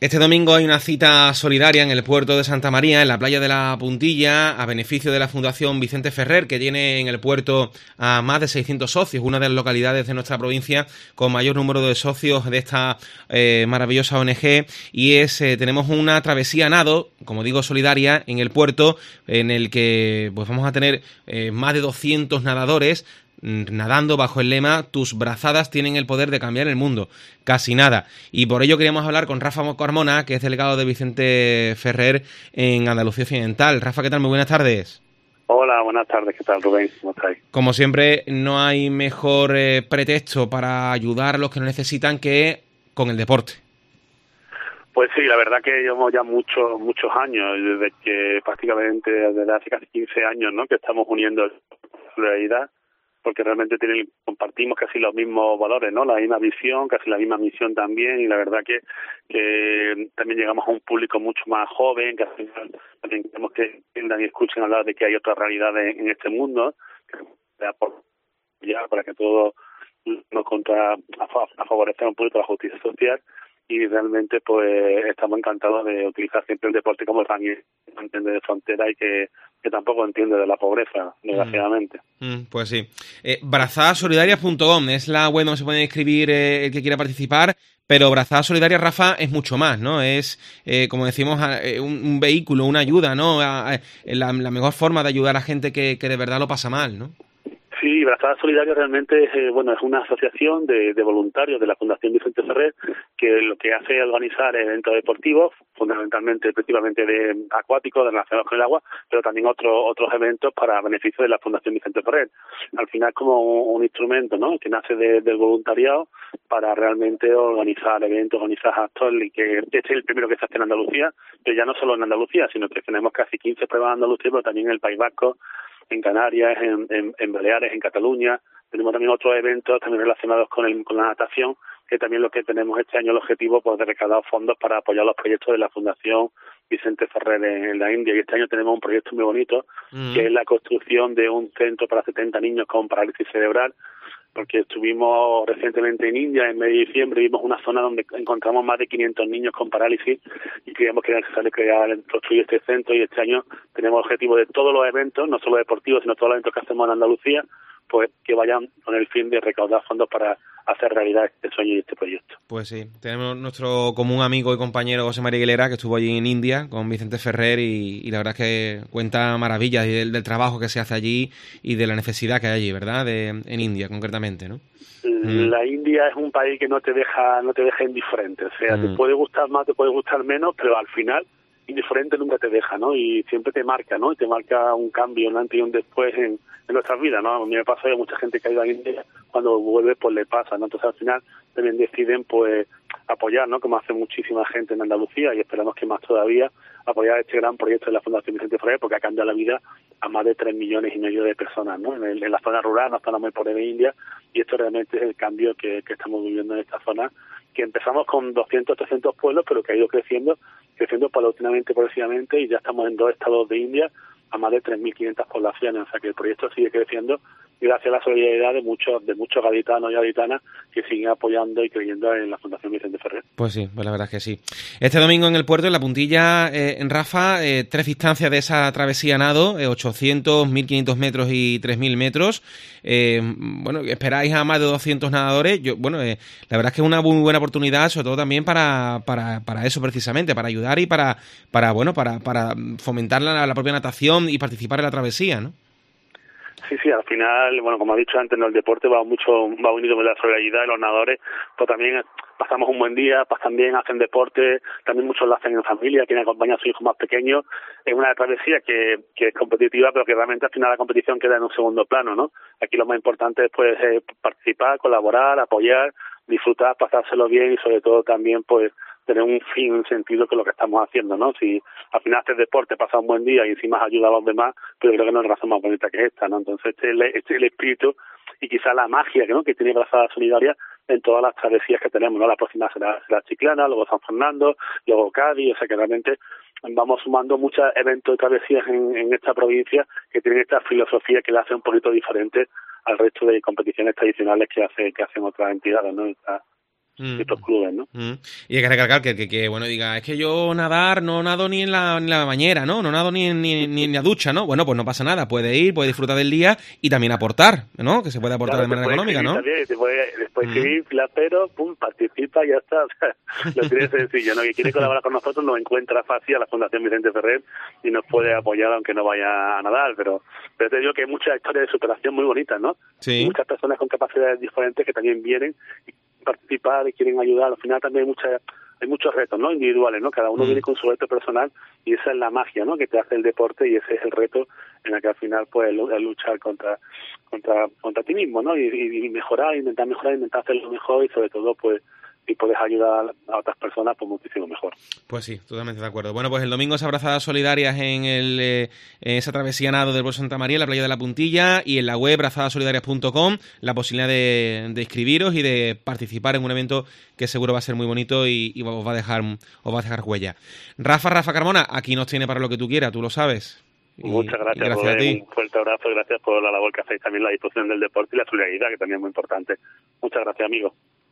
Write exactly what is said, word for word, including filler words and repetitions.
Este domingo hay una cita solidaria en el puerto de Santa María, en la playa de la Puntilla, a beneficio de la Fundación Vicente Ferrer, que tiene en el puerto a más de seiscientos socios, una de las localidades de nuestra provincia con mayor número de socios de esta eh, maravillosa O N G. Y es eh, tenemos una travesía a nado, como digo, solidaria, en el puerto, en el que pues vamos a tener eh, más de doscientos nadadores nadando bajo el lema "Tus brazadas tienen el poder de cambiar el mundo". Casi nada. Y por ello queríamos hablar con Rafa Carmona, que es delegado de Vicente Ferrer en Andalucía Occidental. Rafa, ¿qué tal? Muy buenas tardes. Hola, buenas tardes. ¿Qué tal, Rubén? ¿Cómo estáis? Como siempre, no hay mejor eh, pretexto para ayudar a los que lo necesitan que con el deporte. Pues sí, la verdad que llevamos ya muchos muchos años, desde que prácticamente desde hace casi quince años, ¿no?, que estamos uniendo la solidaridad, porque realmente tienen, compartimos casi los mismos valores, ¿no?, la misma visión, casi la misma misión también, y la verdad que, que también llegamos a un público mucho más joven, que al final también queremos que entiendan y escuchen hablar de que hay otras realidades en este mundo, que ya para que todos nos contra a favorecer un poquito la justicia social. Y realmente pues estamos encantados de utilizar siempre el deporte como herramienta que no entiende de frontera y que, que tampoco entiende de la pobreza, desgraciadamente. Mm, mm, pues sí. Eh, brazadas solidarias punto com es la web donde se puede inscribir eh, el que quiera participar, pero Brazadas Solidarias, Rafa, es mucho más, ¿no? Es, eh, como decimos, eh, un, un vehículo, una ayuda, ¿no? A, a, la, la mejor forma de ayudar a gente que, que de verdad lo pasa mal, ¿no? Sí, Brazadas Solidarias realmente es, eh, bueno, es una asociación de, de voluntarios de la Fundación Vicente Ferrer que lo que hace es organizar eventos deportivos, fundamentalmente, efectivamente, de acuáticos, relacionados con el agua, pero también otros otros eventos para beneficio de la Fundación Vicente Ferrer. Al final es como un, un instrumento, ¿no?, que nace de, del voluntariado para realmente organizar eventos, organizar actos, y que este es el primero que se hace en Andalucía, pero ya no solo en Andalucía, sino que tenemos casi quince pruebas en Andalucía, pero también en el País Vasco, en Canarias, en, en, en Baleares, en Cataluña. Tenemos también otros eventos también relacionados con el, con la natación, que también lo que tenemos este año el objetivo pues, de recaudar fondos para apoyar los proyectos de la Fundación Vicente Ferrer en, en la India. Y este año tenemos un proyecto muy bonito, mm. que es la construcción de un centro para setenta niños con parálisis cerebral, porque estuvimos recientemente en India en medio de diciembre y vimos una zona donde encontramos más de quinientos niños con parálisis y creíamos que era necesario crear, construir este centro, y este año tenemos el objetivo de todos los eventos, no solo deportivos, sino todos los eventos que hacemos en Andalucía, pues que vayan con el fin de recaudar fondos para hacer realidad este sueño y este proyecto. Pues sí, tenemos nuestro común amigo y compañero José María Aguilera, que estuvo allí en India con Vicente Ferrer, y, y la verdad es que cuenta maravillas del, del trabajo que se hace allí y de la necesidad que hay allí, ¿verdad?, de, en India concretamente, ¿no? La mm. India es un país que no te deja no te deja indiferente, o sea, mm. te puede gustar más, te puede gustar menos, pero al final indiferente nunca te deja, ¿no? Y siempre te marca, ¿no? Y te marca un cambio, un antes y un después en, en nuestras vidas, ¿no? A mí me pasa que mucha gente que ha ido a India, cuando vuelve, pues le pasa, ¿no? Entonces al final también deciden, pues, apoyar, ¿no?, como hace muchísima gente en Andalucía, y esperamos que más todavía, apoyar este gran proyecto de la Fundación Vicente Ferrer, porque ha cambiado la vida a más de tres millones y medio de personas, ¿no?, en, el, en la zona rural, en la zona muy pobre de India, y esto realmente es el cambio que, que estamos viviendo en esta zona, que empezamos con doscientos, trescientos pueblos, pero que ha ido creciendo, creciendo paulatinamente, progresivamente, y ya estamos en dos estados de India, a más de tres mil quinientas poblaciones, o sea que el proyecto sigue creciendo gracias a la solidaridad de muchos de muchos gaditanos y gaditanas que siguen apoyando y creyendo en la Fundación Vicente Ferrer. Pues sí, pues la verdad es que sí. Este domingo en el puerto, en la Puntilla, eh, en Rafa, eh, tres distancias de esa travesía nado, eh, ochocientos, mil quinientos metros y tres mil metros. Eh, bueno, esperáis a más de doscientos nadadores. Yo, bueno, eh, la verdad es que es una muy buena oportunidad, sobre todo también para, para, para eso precisamente, para ayudar y para, para bueno, para, para fomentar la, la propia natación y participar en la travesía, ¿no? Sí, sí, al final, bueno, como he dicho antes, ¿no?, el deporte va mucho, va unido con la solidaridad de los nadadores, pues también pasamos un buen día, pasan bien, hacen deporte, también muchos lo hacen en familia, tienen acompañado a sus hijos más pequeños. Es una travesía que, que es competitiva, pero que realmente al final la competición queda en un segundo plano, ¿no? Aquí lo más importante es, pues, eh, participar, colaborar, apoyar, disfrutar, pasárselo bien y sobre todo también, pues, tener un fin, un sentido que es lo que estamos haciendo, ¿no? Si al final haces deporte, pasas un buen día y encima ayuda a los demás, pero creo que no es la razón más bonita que esta, ¿no? Entonces este es el, este es el espíritu y quizá la magia, ¿no?, que tiene Brazadas Solidarias en todas las travesías que tenemos, ¿no? La próxima será, será Chiclana, luego San Fernando, luego Cádiz, o sea que realmente vamos sumando muchos eventos y travesías en, en esta provincia que tienen esta filosofía que la hace un poquito diferente al resto de competiciones tradicionales que hace que hacen otras entidades, ¿no? Esta, mm. estos clubes, ¿no? Mm. Y hay que recalcar que, que, que, bueno, diga, es que yo nadar no nado ni en la, ni en la bañera, ¿no? No nado ni en, ni, ni en la ducha, ¿no? Bueno, pues no pasa nada, puede ir, puede disfrutar del día y también aportar, ¿no? Que se puede aportar claro, de manera económica, ¿no? También, te puede, después mm. escribir, pero, pum, participa y ya está. O sea, lo tiene sencillo, ¿no? Que quiere colaborar con nosotros nos encuentra fácil a la Fundación Vicente Ferrer y nos puede apoyar aunque no vaya a nadar, pero, pero te digo que hay muchas historias de superación muy bonitas, ¿no? Sí. Y muchas personas con capacidades diferentes que también vienen y participar y quieren ayudar. Al final también hay muchas hay muchos retos, ¿no? Individuales, ¿no? Cada uno mm. viene con su reto personal y esa es la magia, ¿no? Que te hace el deporte y ese es el reto en el que al final puedes luchar contra contra contra ti mismo, ¿no? Y, y, y mejorar, intentar mejorar, intentar hacerlo mejor y sobre todo, pues, y puedes ayudar a otras personas, pues muchísimo mejor. Pues sí, totalmente de acuerdo. Bueno, pues el domingo esas abrazadas solidarias en, el, eh, en esa travesía nado del Puerto de Santa María, en la playa de la Puntilla, y en la web brazadas solidarias punto com, la posibilidad de, de inscribiros y de participar en un evento que seguro va a ser muy bonito y, y os va a dejar os va a dejar huella. Rafa, Rafa Carmona, aquí nos tiene para lo que tú quieras, tú lo sabes. Y, Muchas gracias, gracias Rubén, a ti. Un fuerte abrazo, gracias por la labor que hacéis también, la difusión del deporte y la solidaridad, que también es muy importante. Muchas gracias, amigo.